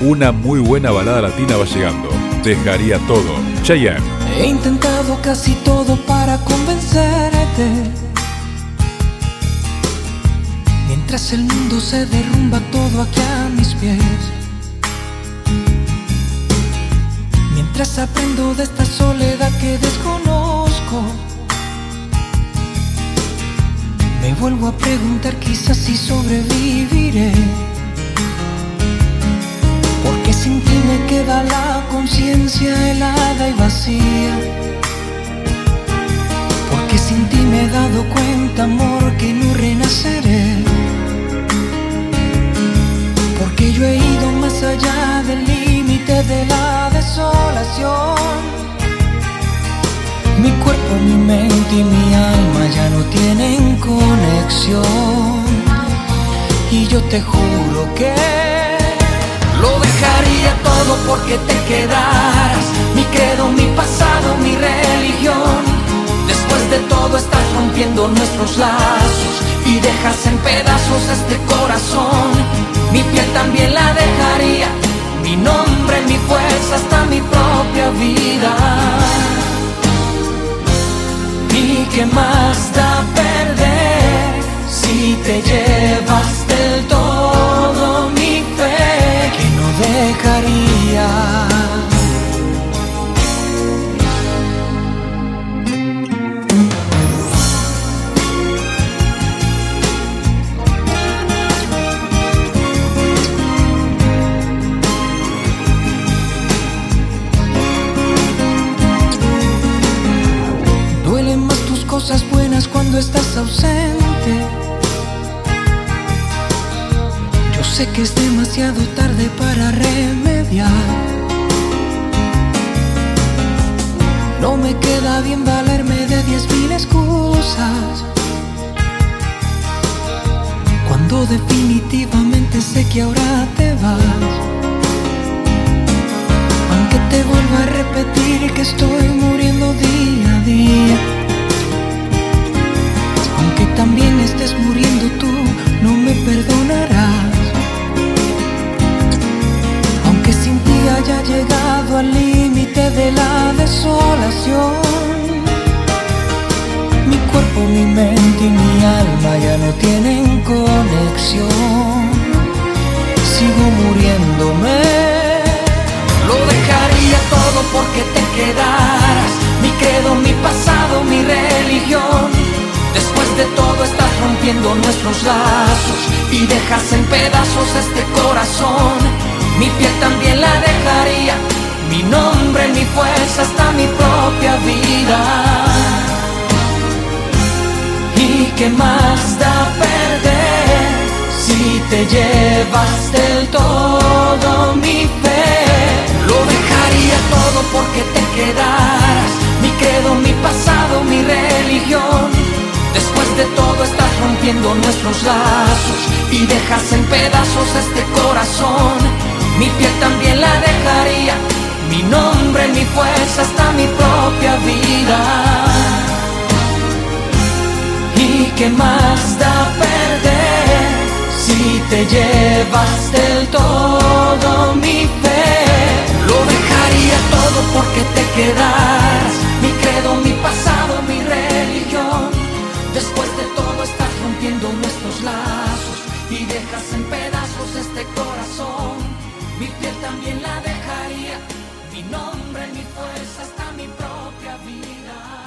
Una muy buena balada latina va llegando. Dejaría todo. Chayanne. He intentado casi todo para convencerte. Mientras el mundo se derrumba todo aquí a mis pies. Mientras aprendo de esta soledad que desconozco. Me vuelvo a preguntar quizás si sobreviviré. Porque sin ti me queda la conciencia helada y vacía. Porque sin ti me he dado cuenta, amor, que no renaceré. Porque yo he ido más allá del límite de la desolación. Mi cuerpo, mi mente y mi alma ya no tienen conexión. Y yo te juro que lo dejaría todo porque te quedaras. Mi credo, mi pasado, mi religión. Después de todo estás rompiendo nuestros lazos y dejas en pedazos este corazón. Mi piel también la dejaría, mi nombre, mi fuerza, hasta mi propia vida. ¿Y qué más da perder si te llevas del todo mi fe? Que no dejaría. Duelen más tus cosas buenas cuando estás ausente. Yo sé que es demasiado tarde para remediar. No me queda bien valerme de 10.000 excusas, cuando definitivamente sé que ahora te vas. Aunque te vuelva a repetir que estoy muriendo día a día. Aunque también estés muriendo tú, no me perdonarás. Aunque sin ti haya llegado al límite de la desolación. Mi cuerpo, mi mente y mi alma ya no tienen conexión. Sigo muriéndome. Lo dejaría todo porque te quedaras. Mi credo, mi pasado, mi religión. Después de todo estás rompiendo nuestros lazos y dejas en pedazos este corazón. Mi piel también la dejaría, mi nombre, mi fuerza, hasta mi propia vida. ¿Y qué más da perder si te llevas del todo mi fe? Lo dejaría todo porque te quedaras. Mi credo, mi pasado, mi religión. Después de todo estás rompiendo nuestros lazos y dejas en pedazos este corazón. Mi piel también la dejaría, mi nombre, mi fuerza, hasta mi propia vida. ¿Y qué más da perder si te llevas del todo mi fe? Lo dejaría todo porque te quedaras. Mi credo, mi pasado, mi religión. Después de todo estás rompiendo nuestros lazos y dejas en pedazos este corazón. Mi piel también la dejaría, mi nombre, mi fuerza, hasta mi propia vida.